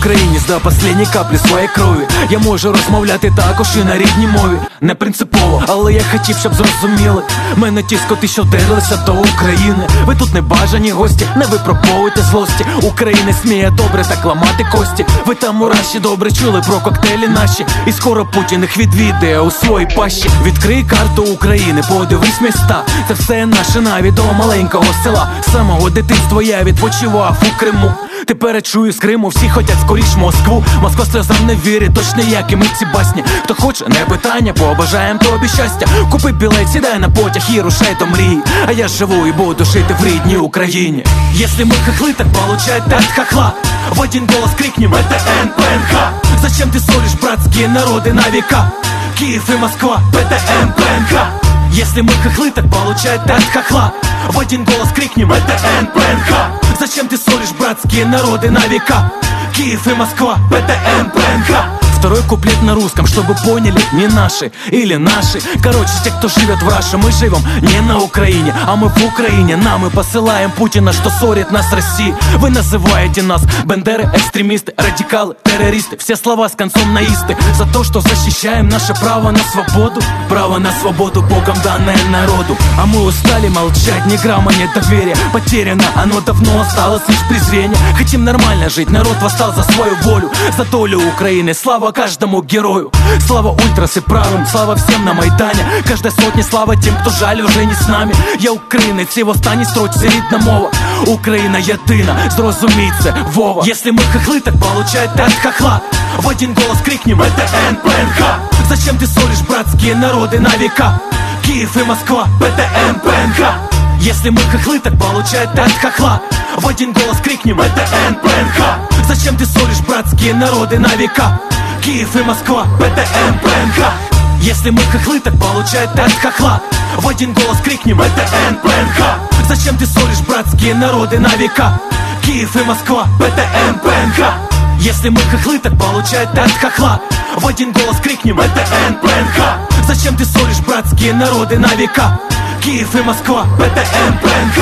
українець до останньої каплі своєї крові. Я можу розмовляти також і на рідній мові. Не принципово, але я хотів, щоб зрозуміли. Мене ті скоти, що вдерлися до України. Ви тут не бажані гості, не випробовуйте злості. Українець вміє добре так ламати кості. Ви там у Раші добре чули про коктейлі наші. І скоро Путін їх відвідає у своїй пащі. Відкрий карту України, подивись міста. Це все наше навіть до маленького села. З самого дитинства я відпочивав у Криму. Тепер я чую з Криму, всі хотять скоріш Москву. Москва сльозам не вірить, точно як і ми ці басні. Хто хоче, не питання, побажаєм тобі щастя. Купи білет, сідай на потяг і рушай до мрії. А я живу і буду жити в рідній Україні. Если мы хохлы, так получается от хохла. В один голос крикнем: это НПНХ. Зачем ты ссоришь братские народы на века? Киев и Москва, ПТМ, ПНХ. Если мы хохлы, так получается от хохла. В один голос крикнем: это НПНХ. Зачем ты ссоришь братские народы на века? Киев и Москва, ПТМ, ПНХ. Второй куплет на русском, чтобы поняли, не наши или наши. Короче, те, кто живет в Раше, мы живем не на Украине, а мы в Украине. Нам и посылаем Путина, что ссорит нас с Россией. Вы называете нас бандеры, экстремисты, радикалы, террористы. Все слова с концом наисты. За то, что защищаем наше право на свободу. Право на свободу, Богом данное народу. А мы устали молчать, ни грамма нет доверия. Потеряно, оно давно осталось лишь презрение. Хотим нормально жить, народ восстал за свою волю. За долю Украины, слава каждому герою. Слава ультрас и правым, слава всем на Майдані. Каждой сотні слава тим, хто жаль уже не з нами. Я українець і в останній строчці рідна мова. Україна єдина, зрозумій це, Вова. Если мы хохлы, так получается от хохла. В один голос крикнем: это НПНХ. Зачем ты ссоришь братские народы на века? Киев и Москва, ПТМ, ПНХ. Если мы хохлы, так получается от хохла. В один голос крикнем: это НПНХ. Зачем ты ссоришь братские народы на века? Киев и Москва, ПТМ, ПНХ. Если мы хохлы, так получается от хохла. В один голос крикнем: это НПНХ. Зачем ты ссоришь братские народы на века? Киев и Москва, ПТМ, ПНХ. Если мы хохлы, так получается от хохла. В один голос крикнем: это НПНХ. Зачем ты ссоришь братские народы на века? Киев и Москва, ПТМ, ПНХ.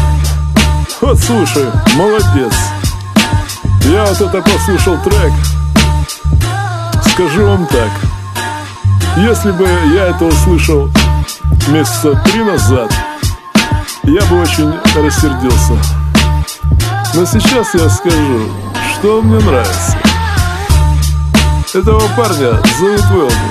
Вот слушай, молодец. Я вот это послушал трек. Скажу вам так: если бы я это услышал месяца 3 назад, я бы очень рассердился. Но сейчас я скажу, что мне нравится. Этого парня зовут Велби.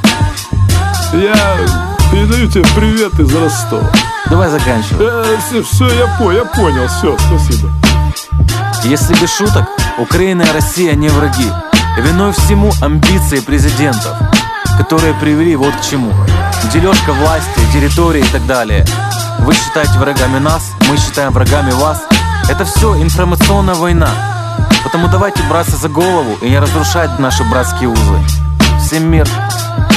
Я передаю тебе привет из Ростова. Давай заканчивай. Все, я понял, все, спасибо. Если без шуток, Украина и Россия не враги. Виной всему амбиции президентов, которые привели вот к чему: дележка власти, территории и так далее. Вы считаете врагами нас, мы считаем врагами вас. Это все информационная война. Потому давайте браться за голову и не разрушать наши братские узы. Всем мир.